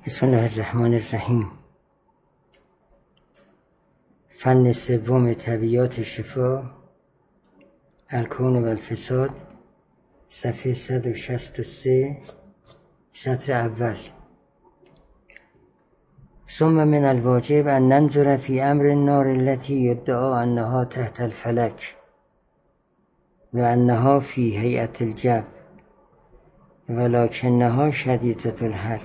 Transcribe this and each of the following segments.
بسم الله الرحمن الرحیم. فن سوم طبیعات شفا، الکون و الفساد، صفحه 163، سطر اول. ثم من الواجب ان ننظر في امر النار التي يدعى انها تحت الفلك و انها في هيئة الجب ولكنها شديدة الحر.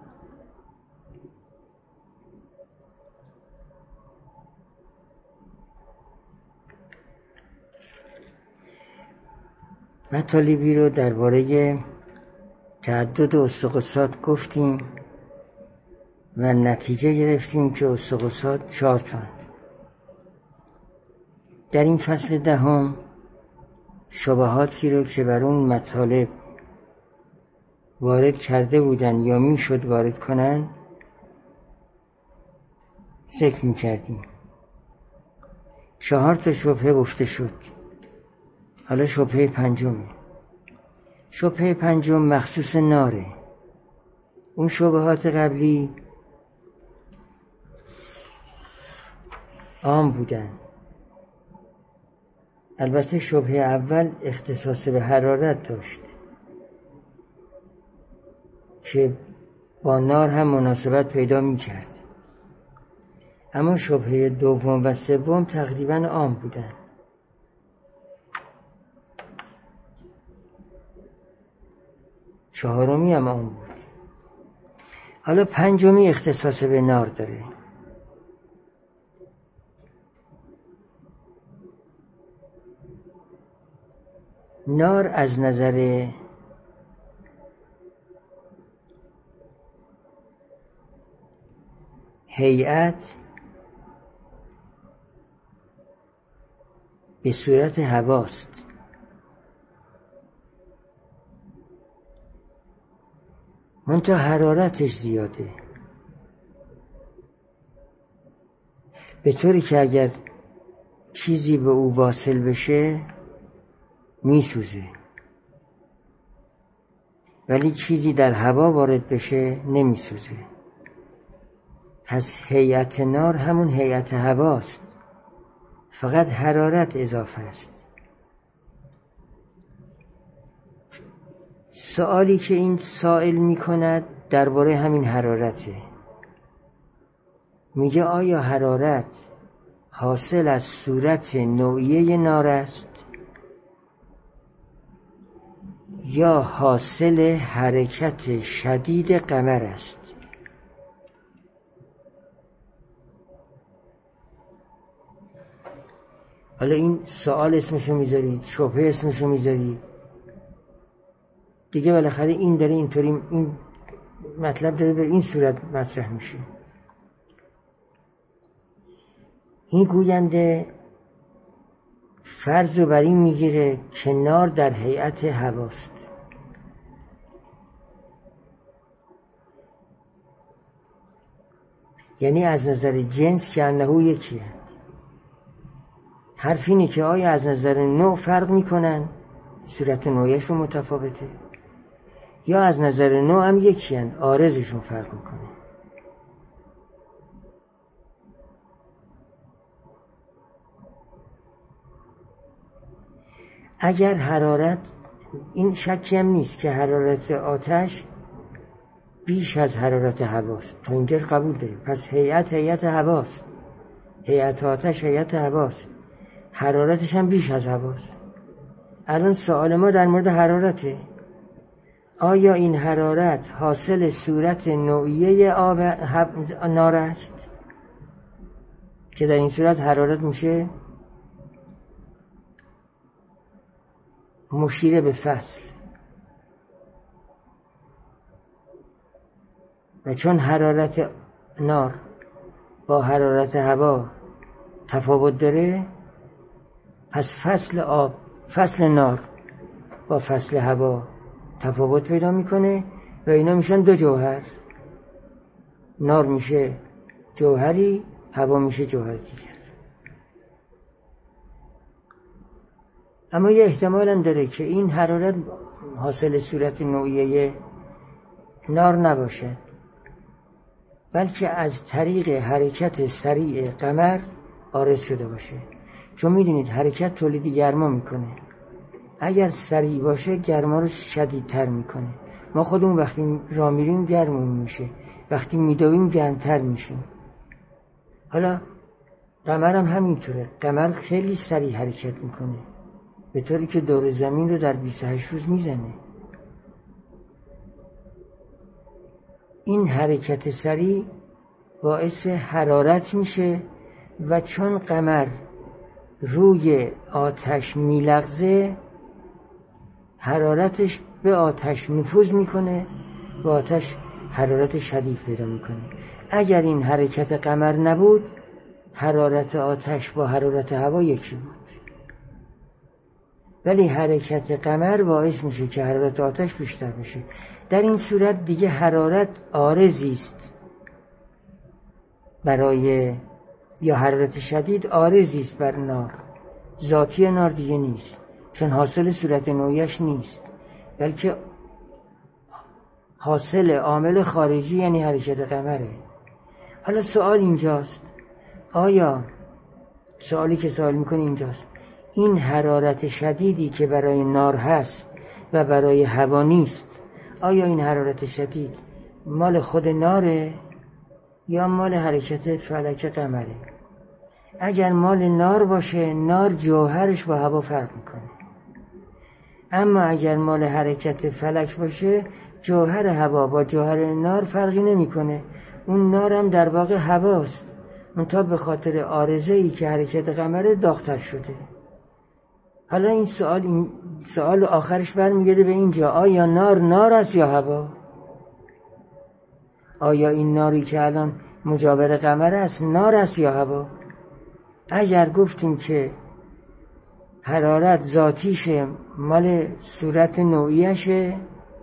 مطالبی رو درباره تعدد استقصات گفتیم و نتیجه گرفتیم که استقصات 4 تا. در این فصل دهم شبهاتی رو که بر اون مطالب وارد کرده بودن یا میشد وارد کنن ذکر می‌کردیم. 4 تا شبهه گفته شد. حالا شبهه پنجمه. شبهه پنجم مخصوص ناره. اون شبهات قبلی عام بودن. البته شبهه اول اختصاص به حرارت داشت که با نار هم مناسبت پیدا می کرد. اما شبهه دوم و سوم تقریبا عام بودن. چهارمی هم عام بود. حالا پنجمی اختصاص به نار داره. نار از نظر هیئت به صورت هواست. منتها حرارتش زیاده، به طوری که اگر چیزی به او واصل بشه میسوزه، ولی چیزی در هوا وارد بشه نمیسوزه. پس هیئت نار همون هیئت هواست، فقط حرارت اضافه است. سوالی که این سائل میکند درباره همین حرارته. میگه آیا حرارت حاصل از صورت نوعیه نار است یا حاصل حرکت شدید قمر است؟ حالا این سوال اسمشو میذارید، شبهه اسمشو میذارید دیگه. بالاخره این داره اینطوری، این مطلب داره به این صورت مطرح میشه. این گوینده فرض رو بر این میگیره که نار در هیئت هواست. یعنی از نظر جنس که انه یکیه. حرف اینه که آیا از نظر نوع فرق میکنن، صورت نوعیشون متفاوته، یا از نظر نوع هم یکی هن، عارضشون فرق میکنه. اگر حرارت، این شکی هم نیست که حرارت آتش بیش از حرارت هواست، تا اینجا قبول داریم. پس هیئت هواست، هیئت آتش هیئت هواست، حرارتش هم بیش از هواست. الان سوال ما در مورد حرارته. آیا این حرارت حاصل صورت نوعیه نار است که در این صورت حرارت میشه مشیر به فصل، و چون حرارت نار با حرارت هوا تفاوت داره، پس فصل نار با فصل هوا تفاوت پیدا میکنه و اینا میشن دو جوهر. نار میشه جوهری، هوا میشه جوهر دیگر. اما یه احتمال هم داره که این حرارت حاصل صورت نوعیه نار نباشه، بلکه از طریق حرکت سریع قمر عارض شده باشه. چون میدونید حرکت تولید گرما میکنه، اگر سریع باشه گرما رو شدیدتر میکنه. ما خودمون وقتی راه میریم گرمون میشه، وقتی میدویم گرمتر میشیم. حالا قمر هم همینطوره، قمر خیلی سریع حرکت میکنه به طوری که دور زمین رو در 28 روز میزنه. این حرکت سریع باعث حرارت میشه و چون قمر روی آتش میلغزه حرارتش به آتش نفوذ میکنه و آتش حرارت شدید پیدا میکنه. اگر این حرکت قمر نبود حرارت آتش با حرارت هوا یکی بود، ولی حرکت قمر باعث میشه که حرارت آتش بیشتر بشه. در این صورت دیگه حرارت عارضی است برای، یا حرارت شدید عارضی است بر نار، ذاتی نار دیگه نیست، چون حاصل صورت نوعیش نیست، بلکه حاصل عامل خارجی یعنی حرکت قمره. حالا سوال اینجاست، سوالی که سوال میکنه اینجاست، این حرارت شدیدی که برای نار هست و برای هوا نیست، آیا این حرارت شدید مال خود ناره یا مال حرکت فلک قمره؟ اگر مال نار باشه نار جوهرش با هوا فرق میکنه، اما اگر مال حرکت فلک باشه جوهر هوا با جوهر نار فرقی نمیکنه. اون نار هم در واقع هواست، منتها به خاطر عارضه‌ای که حرکت قمره داغ‌تر شده. حالا این سوال آخرش برمیگرده به اینجا، آیا نار است یا هوا؟ آیا این ناری که الان مجاور قمر است نار است یا هوا؟ اگر گفتیم که حرارت ذاتیشه مال صورت نوعیشه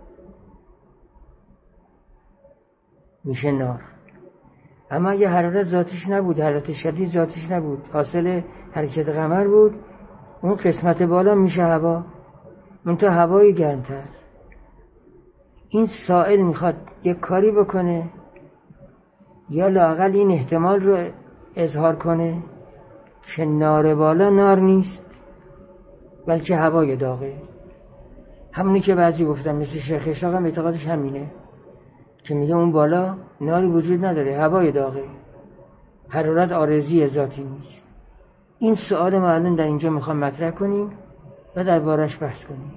میشه نار. اما اگه حرارت ذاتیش نبود، حرارت شدید ذاتیش نبود، حاصل حرکت قمر بود، اون قسمت بالا میشه هوا، منتها هوای گرمتر. این سائل میخواد یک کاری بکنه یا لااقل این احتمال رو اظهار کنه که نار بالا نار نیست بلکه هوای داغه. همونی که بعضی گفتن مثل شیخ اشاق هم اعتقادش همینه که میگه اون بالا ناری وجود نداره، هوای داغه، حرارت عارضی ذاتی نیست. این سوال ما الان در اینجا میخوام مطرح کنیم و دربارش بحث کنیم.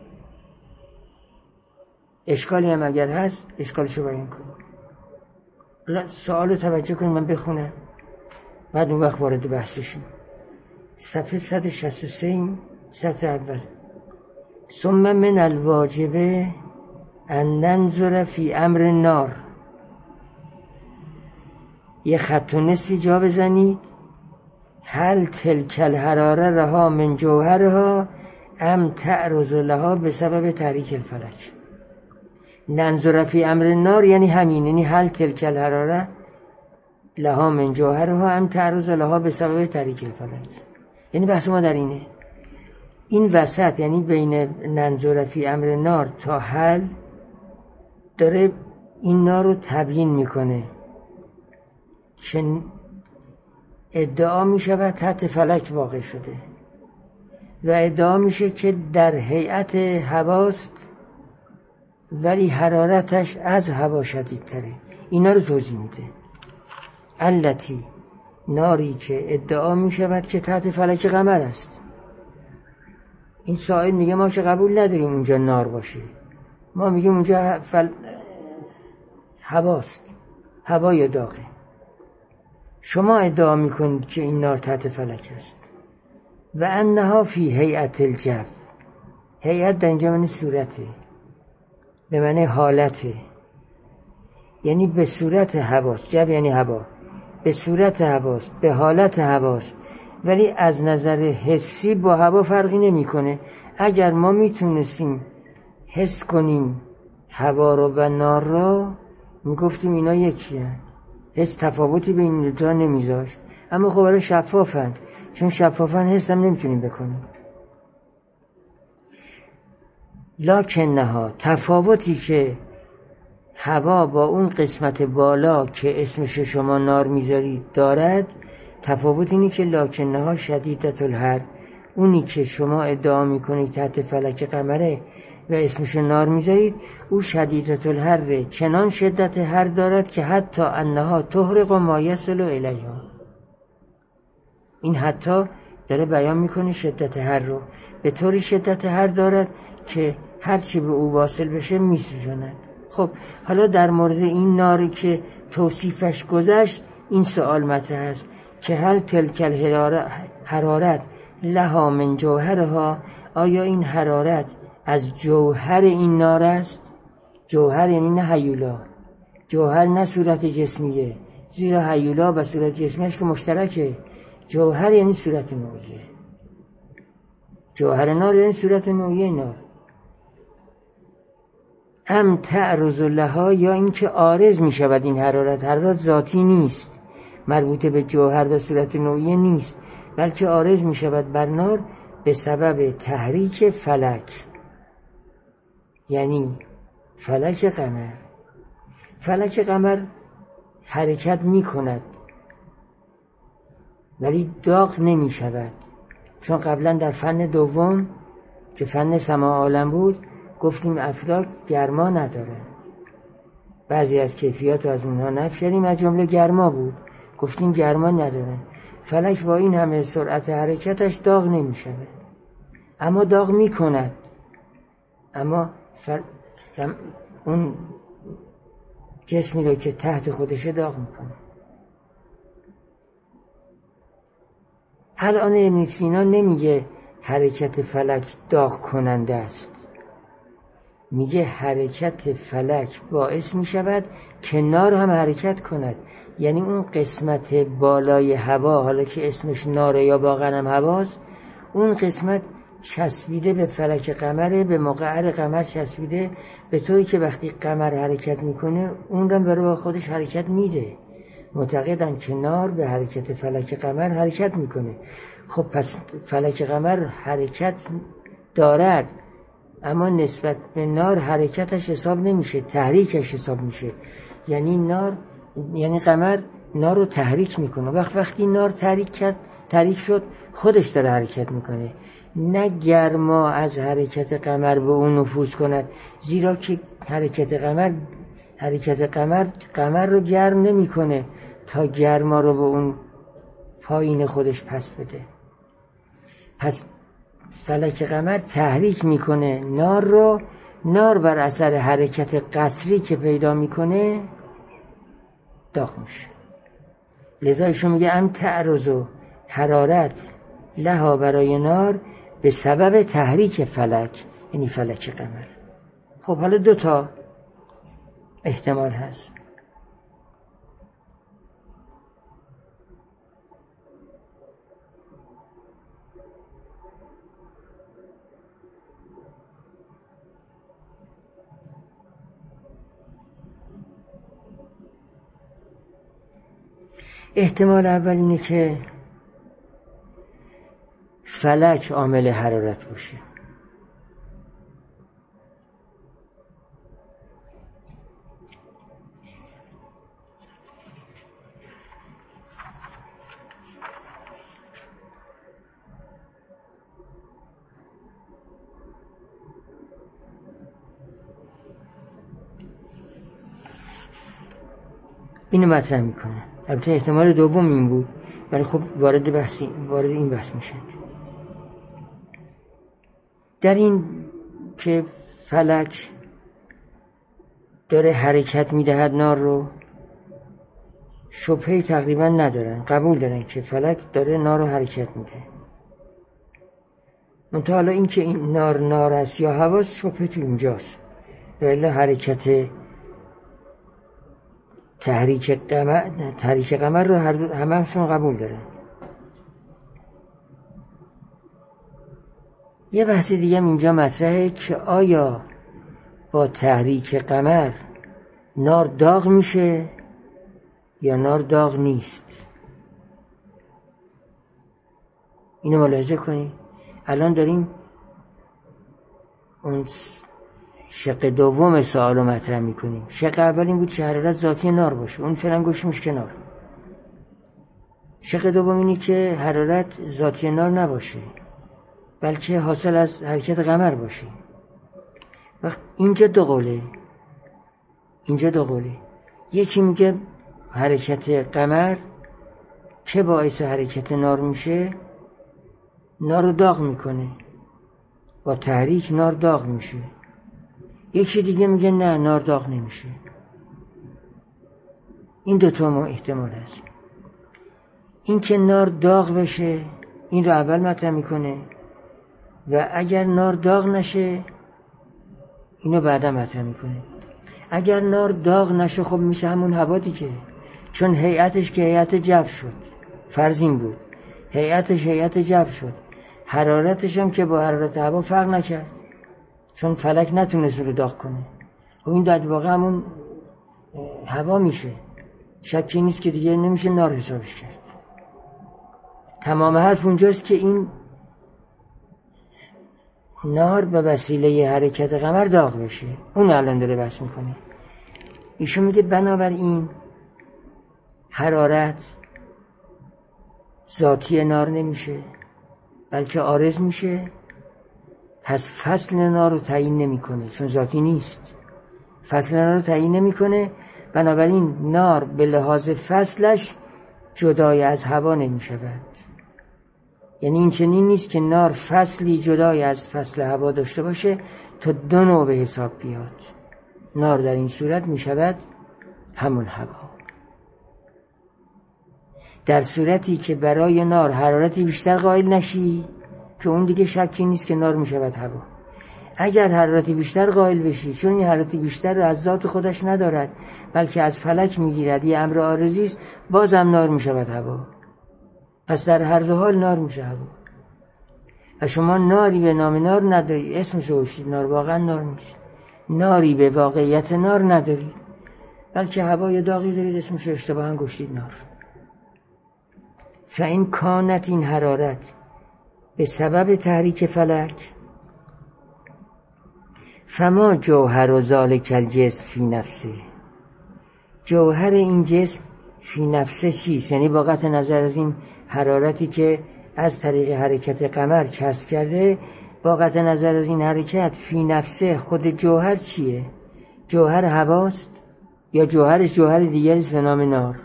اشکالی هم اگر هست اشکالشو بیان کنیم. الان سوال رو توجه کنیم، من بخونم بعد اون وقت وارد بحث بشیم. صفحه 163 سطر اول. ثم من الواجب ان ننظر فی امر النار. یه خط و نصفی جا بزنید. هل تلک الحراره رها من جوهرها ام تعرض لها بسبب تحریک الفلک. ننظر فی امر النار یعنی همین، یعنی هل تلک الحراره لها من جوهرها ام تعرض لها بسبب تحریک الفلک. یعنی بحث ما در اینه، این وسط یعنی بین ننظر فی امر النار تا حل داره این نار رو تبیین میکنه که ادعا میشه و تحت فلک واقع شده و ادعا میشه که در هیئت هواست ولی حرارتش از هوا شدیدتره. اینا رو توضیح میده. التی، ناری که ادعا میشود که تحت فلک قمر است. این سائل میگه ما که قبول نداریم اونجا نار باشه، ما میگیم اونجا هواست، هوای داغه. شما ادعا میکنید که این نار تحت فلک است. و انها فی هیئت الجو. هیئت در اینجا معنی صورته، به معنی حالته، یعنی به صورت هواست. جو یعنی هوا، به صورت هواست، به حالت هواست، ولی از نظر حسی با هوا فرقی نمیکنه. اگر ما میتونستیم حس کنیم هوا رو و نار رو میگفتیم اینا یکیه، حس تفاوتی بین این دوتا نمیذاشت. اما خب برای شفافن، چون شفافن حس هم نمیتونیم بکنیم. لکن نها، تفاوتی که هوا با اون قسمت بالا که اسمش شما نار میذارید دارد، تفاوت اینه که لکنها شدیدت الحر، اونی که شما ادعا میکنید تحت فلک قمره و اسمش نار میذارید، او شدیدت الحر، چنان شدت حر دارد که حتی انها تحرق ما یصل الیها. این حتی داره بیان میکنه شدت حر رو، به طوری شدت حر دارد که هر چی به او واصل بشه میسوزاند. خب حالا در مورد این ناری که توصیفش گذشت این سوال مطرح است که هل تلک حرارت لها من جوهرها، آیا این حرارت از جوهر این نار است؟ جوهر یعنی نه هیولا، جوهر نه صورت جسمیه، زیرا هیولا و صورت جسمیش که مشترکه. جوهر یعنی صورت نوعیه، جوهر نار یعنی صورت نوعیه نار. ام تعرض لها، یا اینکه عارض می شود این حرارت. حرارت ذاتی نیست، مربوط به جوهر و صورت نوعیه نیست، بلکه عارض می شود بر نار به سبب تحریک فلک، یعنی فلک قمر. فلک قمر حرکت می کند ولی داغ نمی شود، چون قبلا در فن دوم که فن سماع عالم بود گفتیم افلاک گرما نداره، بعضی از کیفیات از اونها نفی کردیم، از جمله گرما بود، گفتیم گرما نداره. فلک با این همه سرعت حرکتش داغ نمی شود، اما داغ می کند، اما اون جسمی رو که تحت خودشه داغ می کنه. الان ابن سینا نمیگه حرکت فلک داغ کننده است، میگه حرکت فلک باعث می شود که نار هم حرکت کند، یعنی اون قسمت بالای هوا، حالا که اسمش ناره یا واقعا هم هواست، اون قسمت چسبیده به فلک قمره، به مقعر قمر چسبیده، به طوری که وقتی قمر حرکت میکنه اون هم برای با خودش حرکت میده. معتقدن که نار به حرکت فلک قمر حرکت میکنه. خب پس فلک قمر حرکت دارد، اما نسبت به نار حرکتش حساب نمیشه، تحریکش حساب میشه. یعنی قمر نار رو تحریک میکنه. وقتی نار تحریک شد خودش داره حرکت میکنه، نه گرما از حرکت قمر به اون نفوذ کند، زیرا که حرکت قمر رو گرم نمیکنه تا گرما رو به اون پایین خودش پس بده. پس فلک قمر تحریک میکنه نار رو، نار بر اثر حرکت قصری که پیدا میکنه داغ میشه. لذا ایشون میگه ام تعرض حرارت لها، برای نار به سبب تحریک فلک، یعنی فلک قمر. خب حالا 2 تا احتمال هست. احتمال اول اینه که فلک عامل حرارت باشه. اینو مطرح میکنه. البته احتمال دوم این بود، ولی خب وارد این بحث میشه. در این که فلک داره حرکت میدهد نار رو، شبهه‌ای تقریبا ندارن، قبول دارن که فلک داره نار رو حرکت میده. منتها حالا این که این نار است یا هواست، شبهه تو اینجاست. ولی حرکت تحریک قمر رو همه‌شون قبول دارن. یه بحث دیگه هم اینجا مطرحه که آیا با تحریک قمر نار داغ میشه یا نار داغ نیست. اینو ملاحظه کنید. الان داریم اون شق دوم سوال رو مطرح میکنیم. شق اول این بود که حرارت ذاتی نار باشه، اون فعلا گوشیمش کنار. شق دوم اینی که حرارت ذاتی نار نباشه بلکه حاصل از حرکت قمر باشه. وقت اینجا دو قوله. یکی میگه حرکت قمر که باعث حرکت نار میشه، نار رو داغ میکنه، با تحریک نار داغ میشه. یکی دیگه میگه نه، نار داغ نمیشه. این دوتا ما احتمال هست. این که نار داغ بشه این رو اول مطرح میکنه و اگر نار داغ نشه اینو بعدا مطرح میکنه. اگر نار داغ نشه خب میشه همون هوا دیگه، چون هیئتش که هیئت جو شد، فرض این بود هیئتش هیئت جو شد، حرارتش هم که با حرارت هوا فرق نکرد چون فلک نتونست رو داغ کنه و این در واقع همون هوا میشه. شکی نیست که دیگه نمیشه نار حسابش کرد. تمام حرف اونجاست که این نار به وسیله حرکت قمر داغ بشه. اون الان داره بحث میکنه. ایشون میگه بنابراین حرارت ذاتی نار نمیشه بلکه عارض میشه، پس فصل نار رو تعیین نمیکنه چون ذاتی نیست. فصل نار رو تعیین نمیکنه، بنابراین نار به لحاظ فصلش جدای از هوا نمیشود. یعنی این چنین نیست که نار فصلی جدای از فصل هوا داشته باشه تا دو نوع به حساب بیاد. نار در این صورت میشود همون هوا. در صورتی که برای نار حرارتی بیشتر قائل نشی که اون دیگه شکی نیست که نار میشود هوا. اگر حرارتی بیشتر قائل بشی، چون این حرارتی بیشتر از ذات خودش ندارد بلکه از فلک میگیرد، یه امر عارضی است، بازم نار میشود هوا. پس در هر دو حال نار میشه هوا. و شما ناری به نام نار نداری، اسمش رو گذاشتید نار، واقعا نار نیست. ناری به واقعیت نار نداری بلکه هوای داغی دارید، اسمش رو اشتباها گذاشتید نار. فإن کانت، این حرارت به سبب تحریک فلک، فما جوهر ذالک الجسم فی نفسه، جوهر این جسم فی نفسه چیست؟ یعنی با قطع نظر از این حرارتی که از طریق حرکت قمر کسب کرده، با قطع نظر از این حرکت فی نفسه خود جوهر چیه؟ جوهر هواست یا جوهر دیگری است به نام نار؟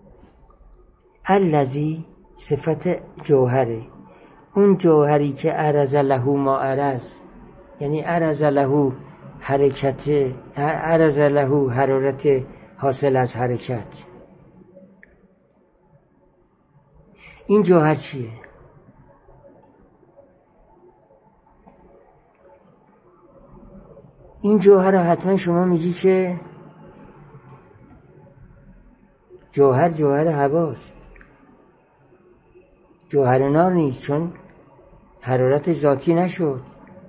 الذی، صفت جوهره، اون جوهری که عرض له ما عرض، یعنی عرض له حرکت، عرض له حرارت حاصل از حرکت. این جوهر چیه؟ این جوهر حتما شما میگی که جوهر هواست، جوهر نار نیست، چون حرارت ذاتی نشد،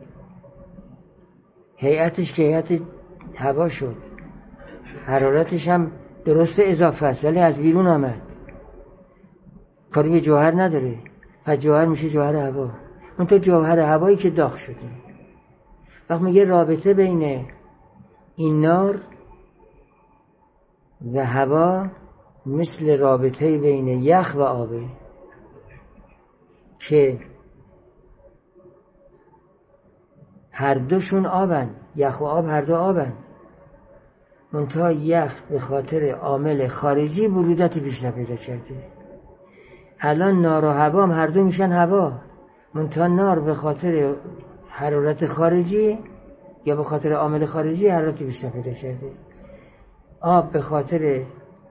هیئتش که هیئت هوا شد، حرارتش هم درست اضافه است ولی از بیرون آمد، کاری به جوهر نداره. پس جوهر میشه جوهر هوا. اون تو جوهر هوایی که داغ شده. وقت میگه رابطه بین این نار و هوا مثل رابطه بین یخ و آبه که هر دوشون آبن، یخ و آب هر دو آبن، منتها یخ به خاطر عامل خارجی برودت بیشتر پیدا کرده. الان نار و هوا هم هر دو میشن هوا، منتها نار به خاطر حرارت خارجی یا به خاطر عامل خارجی حرارت بیشتر پیدا کرده. آب به خاطر،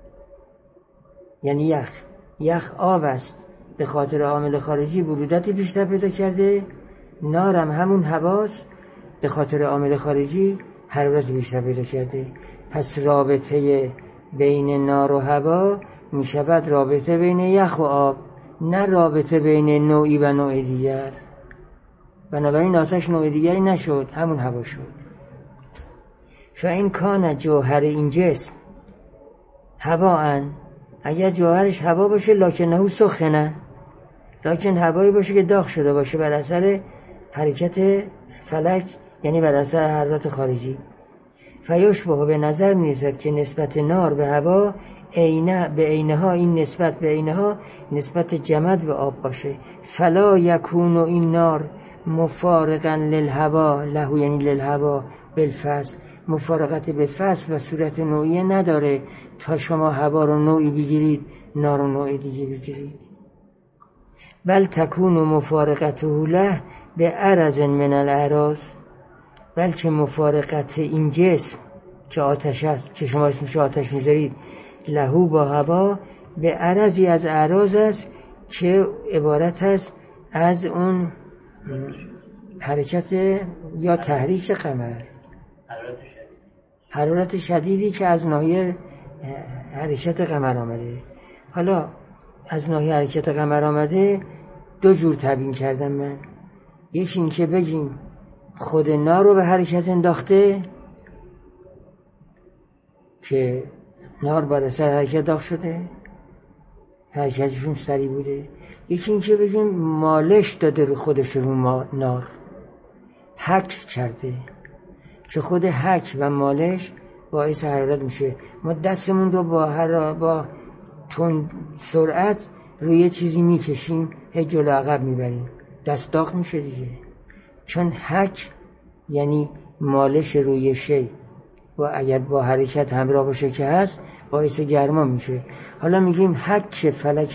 یعنی یخ آب است، به خاطر عامل خارجی برودت بیشتر پیدا کرده. نار هم همون هواست، به خاطر عامل خارجی حرارت بیشتر پیدا کرده. پس رابطه بین نار و هوا می شود رابطه بین یخ و آب، نه رابطه بین نوعی و نوع دیگر. بنابراین آتش نوع دیگری نشد، همون هوا شد. فإن کان جوهر این جسم هواء، اگر جوهرش هوا باشه لکنه سخنه، لکن هوایی باشه که داغ شده باشه بر اثر حرکت فلک یعنی بر اثر حرارت خارجی. فیشبه به نظر می‌رسد که نسبت نار به هوا به عینها، این نسبت به عینها نسبت جمد به آب باشه. فلا یکون این نار مفارقا للهوا، له یعنی للهوا بالفصل، مفارقت به فصل و صورت نوعی نداره تا شما هوا رو نوعی بگیرید نار رو نوع دیگه بگیرید. بل تکون مفارقته له به عرض من الاعراض، بلکه مفارقت این جسم که آتش است که شما اسمش آتش میذارید لهو با هوا به عرضی از اعراض است که عبارت است از اون حرکت یا تحریک قمر، حرارت شدیدی که از ناحیه حرکت قمر آمده. حالا از ناحیه حرکت قمر آمده دو جور تبیین کردم من. یکی این که بگیم خود نار رو به حرکت انداخته که نار بر اثر حرکت داخل شده، حرکتشون سریع بوده. یکی این که بگیم مالش داده رو خودش رو نار، حک کرده که خود حک و مالش باعث حرارت میشه. ما دستمون رو با تند سرعت روی یه چیزی میکشیم، هی جلو عقب میبریم، دست داغ میشه دیگه، چون حک یعنی مالش روی شی و اگر با حرکت همراه باشه که هست باعث گرما میشه. حالا میگیم حک فلک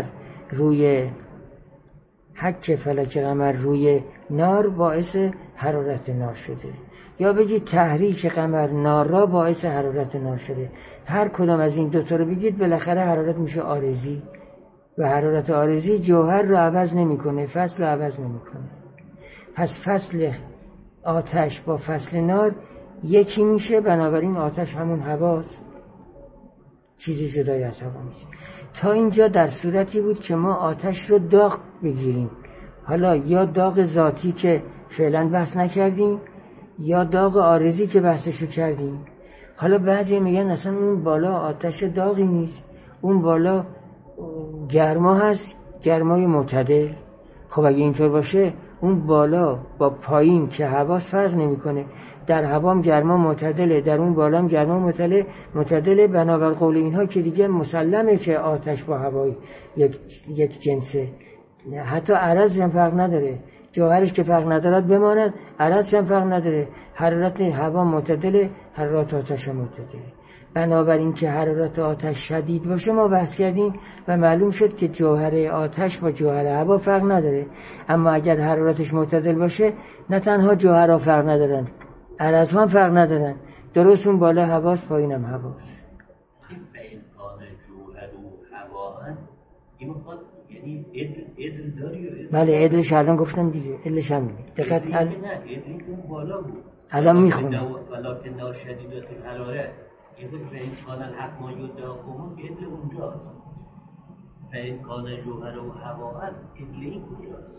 قمر روی نار باعث حرارت نار شده، یا بگید تحریک قمر نار را باعث حرارت نار شده. هر کدام از این دوتا رو بگید بالاخره حرارت میشه عارضی و حرارت عارضی جوهر رو عوض نمیکنه، فصل رو عوض نمیکنه. پس فصل آتش با فصل نار یکی میشه، بنابراین آتش همون هواست، چیزی جدای از هوا نیست. تا اینجا در صورتی بود که ما آتش رو داغ بگیریم، حالا یا داغ ذاتی که فعلا بحث نکردیم یا داغ عارضی که بحثشو کردیم. حالا بعضی میگن اصلا اون بالا آتش داغی نیست، اون بالا گرما هست، گرمای معتدل. خب اگه اینطور باشه اون بالا با پایین که هواست فرق نمیکنه، در هوام گرما معتدله، در اون بالا هم گرما معتدله. بنابر قول اینها که دیگه مسلمه که آتش با هوای یک جنسه، حتی عرض هم فرق نداره، جوهرش که فرق ندارد بماند، عرض هم فرق نداره، حرارت هوا معتدله، حرارت آتش معتدله. بنابراین که حرارت آتش شدید باشه ما بحث کردیم و معلوم شد که جوهر آتش با جوهر هوا فرق نداره. اما اگر حرارتش معتدل باشه نه تنها جوهرها فرق ندارن، عرض هم فرق ندارن، درست اون بالا هواست پایینم هواست. این امکان جوهر و هوا این میخواد یعنی عدل داری؟ بله عدلش الان گفتم دیگه، عدلش هم دقت عدل اون بالا بود الان میخونم ولکن نار شدیدت الحراره یعنی امکان الحق ما یدعاکم که عدل اونجاست. امکان جوهر و هوا عدل این کجاست؟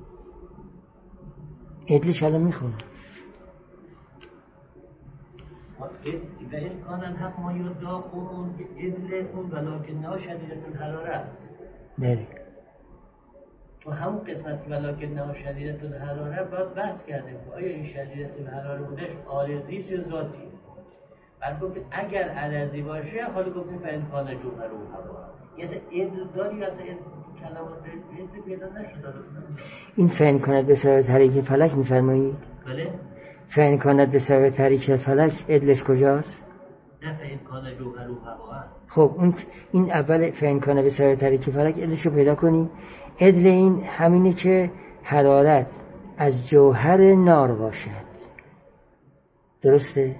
عدلش الان میخونم و امکان الحق ما یدعاکم که عدل اون ولکن نار شدیدت الحراره است. بله تو همون قسمت ولکن نار شدیدت الحراره باید بحث کردیم آیا این شدیدت الحراره بودش عارضی یا ذاتی؟ بعد گفت اگر عرضی باشه حالا گفتیم به امکان جوهر و هوا یه عدل داری یا کلمات عدل پیدا نشد. این فعن کند به سبب تحریک فلک میفرمایید؟ بله فعن کند به سبب تحریک فلک عدلش کجاست؟ نه فعن کان جوهر و هوا. خب این اول فعن کند به سبب تحریک فلک عدلش رو پیدا کنیم. عدل این همینه که حرارت از جوهر نار باشد، درسته؟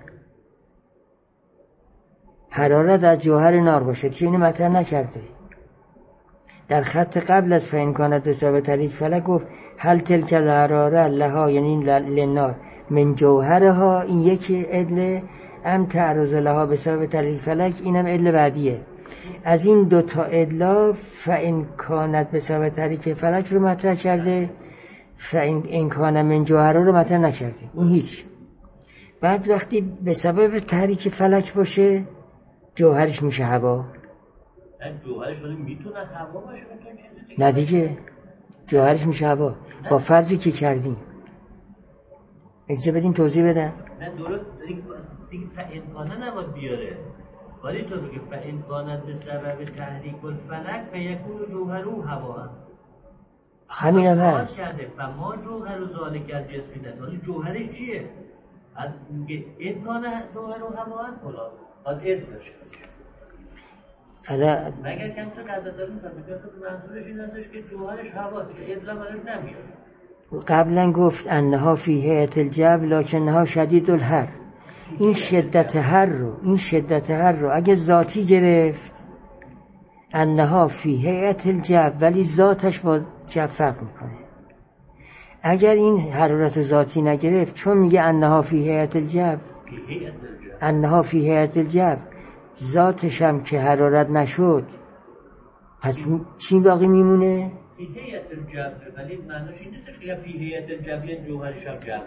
حرارت از جوهر نار باشد که اینو مطرح نکرده. در خط قبل از فإن کانت به سبب تحریک فلک گفت هل تلک الحراره لها یعنی للنار من جوهرها، این یکی عدل، ام تعرض لها به سبب تحریک فلک اینم عدل بعدیه. از این دو تا عدلا فإن کانت به سبب تحریک فلک رو مطرح کرده، فإن کان من جوهرها رو مطرح نکرده، اون هیچ. بعد وقتی به سبب تحریک فلک باشه جوهرش میشه هوا. جوهرش میتونه هوا باشه میتونه چیزی دیگه؟ نه دیگه جوهرش میشه هوا با فرضی که کردیم. اجازه بدین توضیح بدم. نه درست دیگه فإن نباید بیاره، ولی تو بگه فإن کان بسبب تحریک الفلک فیکون جوهره هوا. همین هم هست. و ما جوهر ذالک الجسم، ولی جوهرش چیه؟ میگه این کان جوهر هوا فلان باید اد باشه. مگر کم تو قضا داریم میگه تو منظورش این هستش که جوهرش هواست که ادلا منش نمیاره. قبلا گفت انها فی هیئت الجو لکنها شدید الحر. این شدت هر رو اگه ذاتی گرفت انها فی هیئت الجو، ولی ذاتش با جو فرق میکنه. اگر این حرارت ذاتی نگرفت، چون میگه انها فی هیئت الجو، انها فی هیئت الجو، ذاتش هم که حرارت نشد، پس چی باقی میمونه؟ فی هیئت الجو، ولی معنیش این نیست که فی هیئت الجو یعنی جوهرش هم جوه،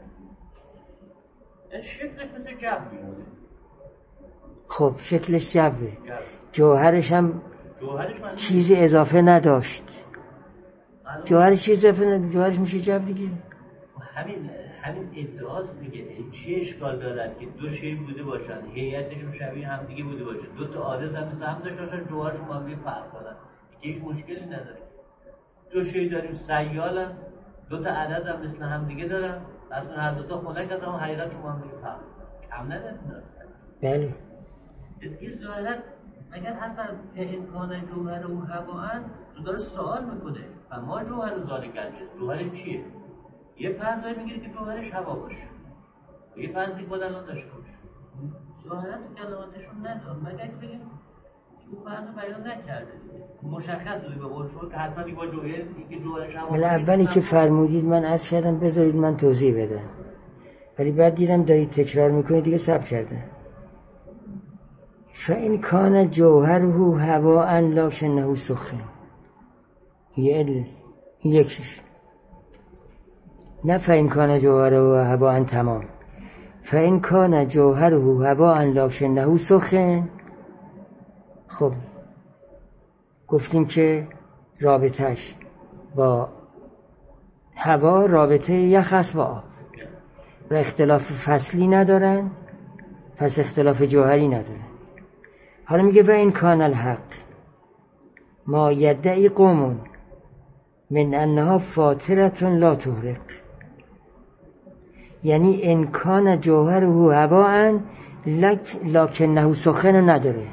یعنی شکلش مثل جو میمونه. خب شکلش جوه، جوهرش هم چیزی اضافه نداشت. جوهرش چیزی اضافه نداشت، جوهرش میشه جو دیگه. همین ادعاست دیگه. چه اشکال دارد که دو شی بوده باشن، هیئتشون شبیه هم دیگه بوده باشه، دو تا عارض هم مثل هم داشته باشن، جوهرشون با هم فرق کنن، دیگه هیچ مشکلی نداره. دو شی داریم سیالن، دو تا عدد هم مثل هم دیگه دارن، اصلا هر دو تا خنک هستن، اما حقیقتشون با هم دیگه فرق کم نداره. بله. این ظاهرا اگر حتی امکان جوهر و هوان تو داره سوال میکنه و ما جوهر و ذالک الجسم، جوهر چیه؟ یه فرض داره میگیره که جوهرش هوا باشه، یه فرضی باید الان داشته باشه. ظاهرا کلماتشون نداره، مگر که بگیم اون فرض بیان نکرده مشخص بوده به قول شما که حتما با جوهر که جوهرش هوا باشه. اولی که فرمودید من عرض کردم بذارید من توضیح بدم، ولی بعد دیدم دارید تکرار میکنید دیگه صبر کردم. فإن کان جوهره هواء لکنه سخن، یکیش نه فإن کان جوهره هواء تمام. فإن کان جوهره هواء لکنه سخن، خب گفتیم که رابطش با هوا رابطه یخ است با آب و اختلاف فصلی ندارن، پس اختلاف جوهری ندارن. حالا میگه و این کان الحق ما یدعی قوم من انها فاطرة لا تحرق، یعنی انکان جوهره هواء لکنه سخن نداره.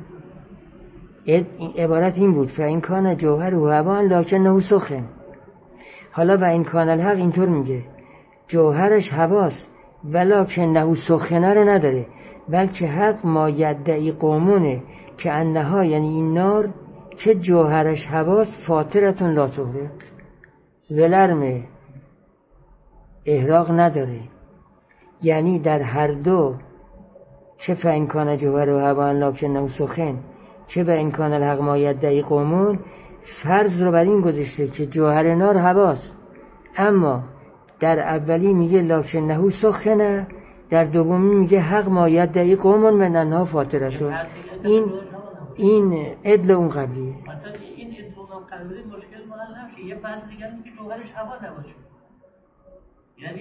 عبارت این بود فإن کان جوهره هواء لکنه سخن. حالا و این کان الحق اینطور میگه جوهرش هواست ولکنه سخنه رو نداره، بلکه حق ما یدعی قومونه که انها یعنی این نار که جوهرش هواست فاطرتون لا تحرق، ولرم احراق نداره. یعنی در هر دو، چه فإن کان جوهر و هوا لکنه سخن، چه به این کان الحق ما یدعی قومون، فرض رو بر این گذاشته که جوهر نار هواست، اما در اولی میگه لکنه سخنه، در دومی میگه حق ما یدعی قومون من انها فاطرتون. این عدل اون قبلیه. این عدل اون قبلیه مشکل محل نمیشه. یه فرض دیگه میگه جوهرش هوا نباشه، یعنی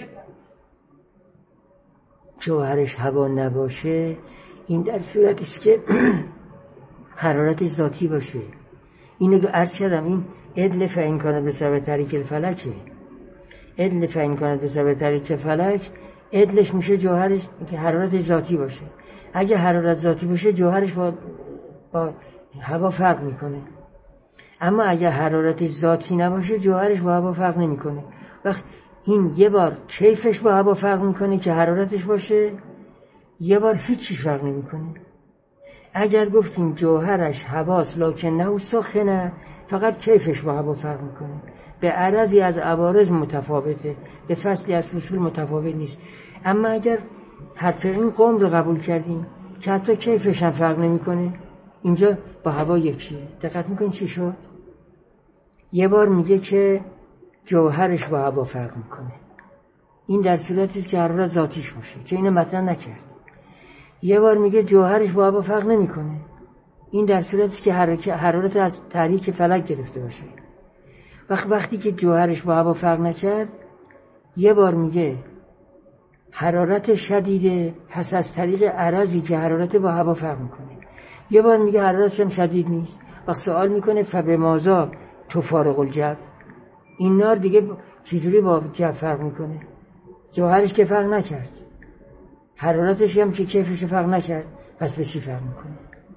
جوهرش هوا نباشه، این در صورتی است که حرارت ذاتی باشه. اینو عرض کردم، این عدل فإن کانت بسبب تحریک الفلکه. عدل فإن کانت بسبب تحریک الفلک عدلش میشه جوهرش که حرارت ذاتی باشه. اگه حرارت ذاتی باشه جوهرش با هوا فرق میکنه، اما اگه حرارتش ذاتی نباشه جوهرش با هوا فرق نمیکنه. وقت این یه بار کیفش با هوا فرق میکنه که حرارتش باشه، یه بار هیچی فرق نمیکنه. اگر گفتیم جوهرش هواست لکنه سخنه، فقط کیفش با هوا فرق میکنه، به عرضی از عوارض متفاوته، به فصلی از فصول متفاوت نیست. اما اگر حرف این قوم رو قبول کردیم که حتی کیفش هم فرق نمیکنه، اینجا با هوا یکیه. دقت میکنین چی شد؟ یه بار میگه که جوهرش با هوا فرق میکنه، این در صورتی است که حرارت ذاتیش باشه که اینو مطرح نکرد. یه بار میگه جوهرش با هوا فرق نمیکنه، این در صورتی است که حرارت از تحریک فلک گرفته باشه. وقتی که جوهرش با هوا فرق نکرد، یه بار میگه حرارت شدیده، پس از طریق عرضی که حرارت با هوا فرق میکنه. یه بار میگه حرارتش هم شدید نیست، وقت سوال میکنه فبماذا تفارق الجو، این نار دیگه چجوری با جو فرق میکنه؟ جوهرش که فرق نکرد، حرارتش هم که کیفش فرق نکرد، پس به چی فرق میکنه؟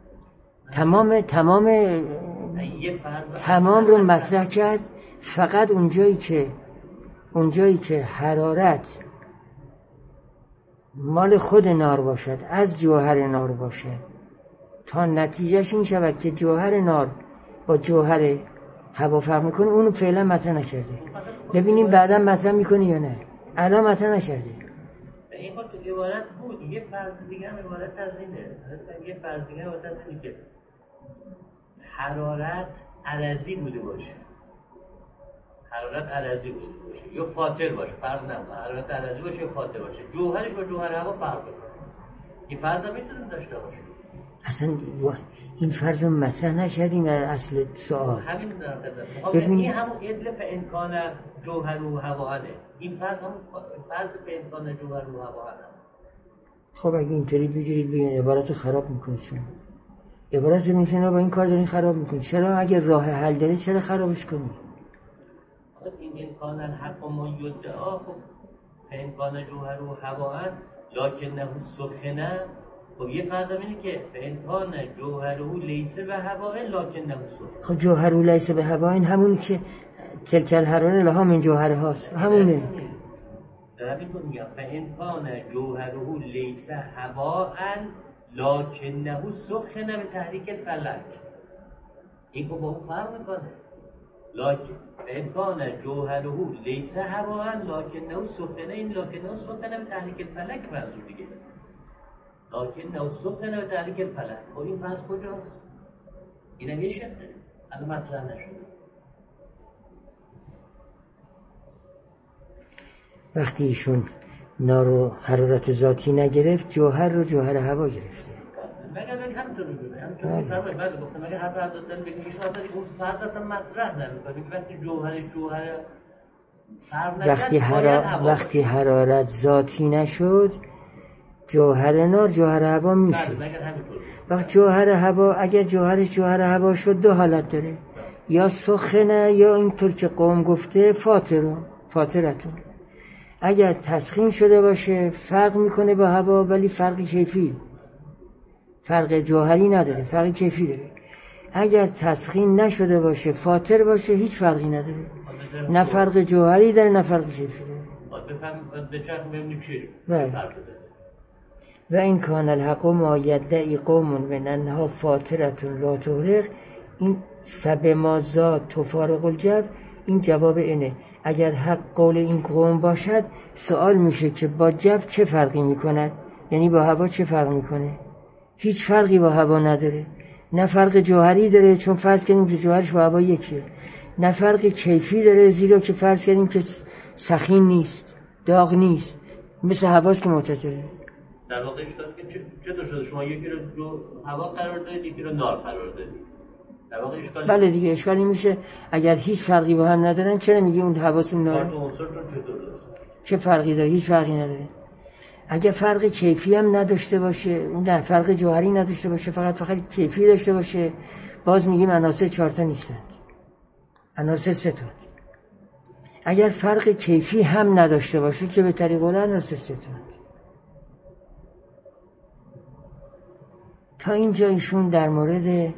تمام رو مطرح کرد. فقط اونجایی که حرارت مال خود نار باشد، از جوهر نار باشد، تا نتیجهش این شود که جوهر نار با جوهر هوا فرق میکنه، اونو فعلا مطرح نکرده. ببینیم بعدا مطرح میکنه یا نه. الان مطرح نکرده. این خود تو عبارت بود. یه فرض دیگه هم عبارت از اینه. یه فرض دیگه هم عبارت از اینه که حرارت عرضی بوده باشه. حرارت عرضی بوده باشه یا فاطر باشه، فرق نداره. حرارت عرضی باشه یا فاطر باشه، جوهرش با جوهر هوا فرق داره. این فرض هم میتونه داشته باشه. اصلا این فرض رو مطرح نکردیم در اصل سوال. همین دارم ببینید، این همون ادله به امکان جوهر و هوانه. این فرض هم فرض به امکان جوهر و هوانه. خب اگه اینطوری بگیرید بگید عبارت خراب میکنید، شما عبارت میشنه با این کار دارین خراب میکنید. چرا اگه راه حل داره چرا خرابش کنید؟ خب این امکان الحق و ما یدعا، خب به امکان جوهر و هوانه لکنه سخنه. خب یه فرض اینه که به امکان جوهره لیسه به هوائن لکنه سخنه. خب جوهره لیسه به هوائن همون که تلک الحراره لها من جوهره هاست، همونه. دارم این رو میگم به امکان جوهره لیسه هوائن لکنه سخنه به تحریک الفلک. این که با اون فرق میکنه. لکن به امکان جوهره لیسه هوائن لکنه سخنه، این لکنه سخنه به تحریک الفلک منظور دیگه. لکن نو سخنه به تحریک الفلک. خب این فرض کجاست؟ اینم یه شکله الان مطرح نشده. وقتی ایشون نار و حرارت ذاتی نگرفت، جوهر رو جوهر هوا گرفته. مگر همینطور میگه، همینطور بعد گفتم مگر حرف حضرت دارن بگیم ایشون اصلا این فرض هم مطرح نمیکنه. وقتی جوهرش جوهر وقتی حرارت ذاتی نشد، جوهر نار جوهر هوا میشه. وقتی جوهر هوا، اگر جوهرش جوهر هوا شد، دو حالت داره، یا سخنه یا اینطور که قوم گفته فاطرتون. اگر تسخین شده باشه فرق میکنه با هوا، ولی فرق کیفی، فرق جوهری نداره، فرق کیفی داره. اگر تسخین نشده باشه فاطر باشه هیچ فرقی نداره، نه فرق جوهری داره نه فرق کیفی داره. و این کان الحق ما یدعی قوم من انها فاطرتون لا تحرق، این فبماذا تفارق الجو، این جواب اینه. اگر حق قول این قوم باشد، سوال میشه که با جو چه فرقی میکند، یعنی با هوا چه فرق میکنه؟ هیچ فرقی با هوا نداره، نه فرق جوهری داره چون فرض کردیم که جوهرش با هوا یکیه، نه فرق کیفی داره زیرا که فرض کردیم که سخین نیست، داغ نیست، مثل هواست که معتدله. در واقع اشکال که چطور شده شما یکی رو هوا قرار دادید یکی رو نار قرار دادید؟ در واقع اشکالی بله دیگه اشکالی میشه. اگر هیچ فرقی با هم ندارن چرا میگی اون هواتون نار؟ چه فرقی داره؟ هیچ فرقی نداره. اگر فرق کیفی هم نداشته باشه، اون نه فرق جوهری نداشته باشه، فقط کیفی داشته باشه، باز میگیم عناصر 4 تا نیستند، عناصر 3 تا. اگر فرق کیفی هم نداشته باشه که به طریق اول عناصر 3 تا. تا اینجا ایشون در مورد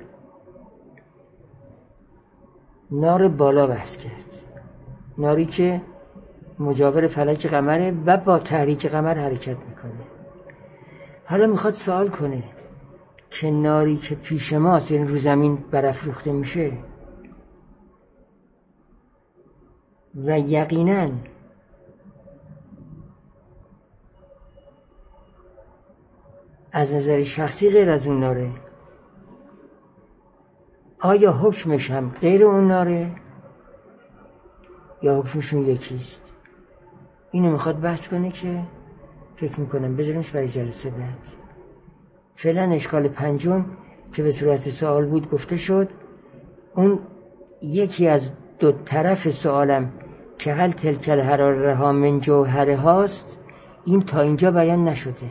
نار بالا بحث کرد، ناری که مجاور فلک قمره و با تحریک قمر حرکت میکنه. حالا میخواد سوال کنه که ناری که پیش ماست، یعنی رو زمین برافروخته میشه و یقیناً از نظر شخصی غیر از اون ناره، آیا حکمش هم غیر اون ناره یا حکمشون یکیست؟ اینو میخواد بحث کنه که فکر میکنم بذاریمش برای جلسه بعد. فعلا اشکال پنجم که به صورت سوال بود گفته شد. اون یکی از دو طرف سوالم که هل تلک الحراره ها من جوهره هاست، این تا اینجا بیان نشده.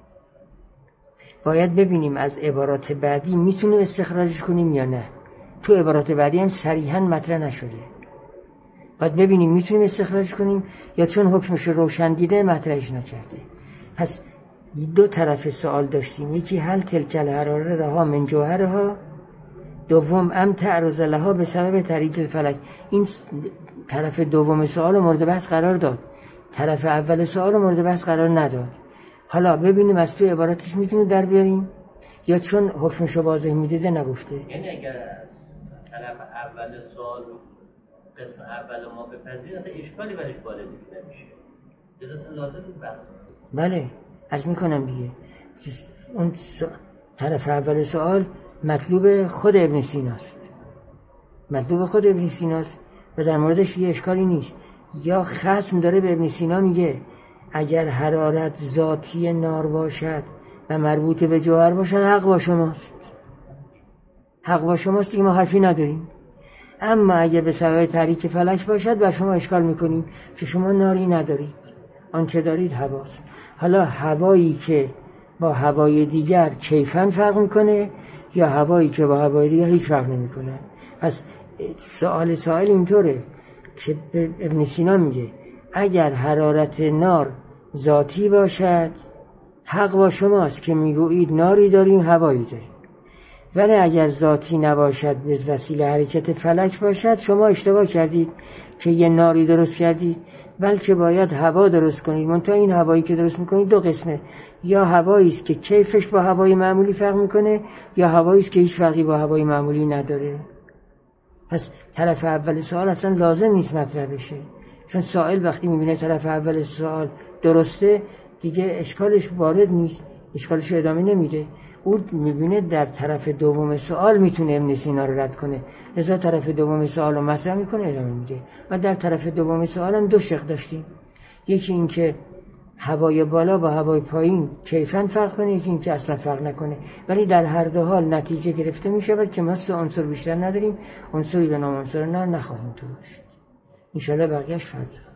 باید ببینیم از عبارات بعدی میتونیم استخراجش کنیم یا نه. تو عبارات بعدی هم صریحاً مطرح نشده. باید ببینیم میتونیم استخراج کنیم یا چون حکمش روشن دیده مطرحش نکرده. پس دو طرف سوال داشتیم، یکی هل تلک الحراره رها من جوهرها، دوم ام تعرض لها به سبب طریق الفلک. این طرف دوم سوال مورد بحث قرار داد، طرف اول سوال مورد بحث قرار نداد. حالا ببینیم از تو عباراتش میتونیم در بیاریم یا چون حکمشو واضح میدیده نگفته. یعنی اگر از طرف اول سوال قسم اول ما بپذیریم اصلا اشکالی برش وارد نمیشه، جدا لازم بحث. بله عرض میکنم دیگه، اون طرف اول سوال مطلوب خود ابن سیناست، مطلوب خود ابن سیناست و در موردش یه اشکالی نیست. یا خصم داره به ابن سینا میگه اگر حرارت ذاتی نار باشد و مربوط به جوهر باشد حق با شماست، حق با شماست دیگه، ما حرفی نداریم. اما اگر به سبب تحریک فلک باشد و شما اشکال میکنیم که شما ناری ندارید، آنچه دارید هواست. حالا هوایی که با هوای دیگر کیفاً فرق میکنه یا هوایی که با هوای دیگر هیچ فرق نمیکنه. پس سوال اینطوره که ابن سینا میگه اگر حرارت نار ذاتی باشد حق با شماست که میگویید ناری داریم هوایی داریم، ولی اگر ذاتی نباشد به وسیله حرکت فلک باشد شما اشتباه کردید که یه ناری درست کردید، بلکه باید هوا درست کنید. منتها این هوایی که درست میکنید دو قسمه، یا هوایی است که کیفش با هوای معمولی فرق میکنه یا هوایی است که هیچ فرقی با هوای معمولی نداره. پس طرف اول سوال اصلا لازم نیست مطرح بشه، چون سائل وقتی میبینه طرف اول سوال درسته دیگه اشکالش وارد نیست، اشکالش ادامه نمیده. او میبینه در طرف دوم سوال میتونه ابن سینا رو رد کنه، لذا طرف دوم سوال رو مطرح میکنه ادامه میده. و در طرف دوم سوال هم دو شق داشتیم، یکی این که هوای بالا با هوای پایین کیفاً فرق کنه، یکی این که اصلا فرق نکنه. ولی در هر دو حال نتیجه گرفته میشود که ما سه عنصر بیشتر نداریم، عنصری به نام عنصر نخواهیم تو باشید. انشاءالله بقیه‌اش فرض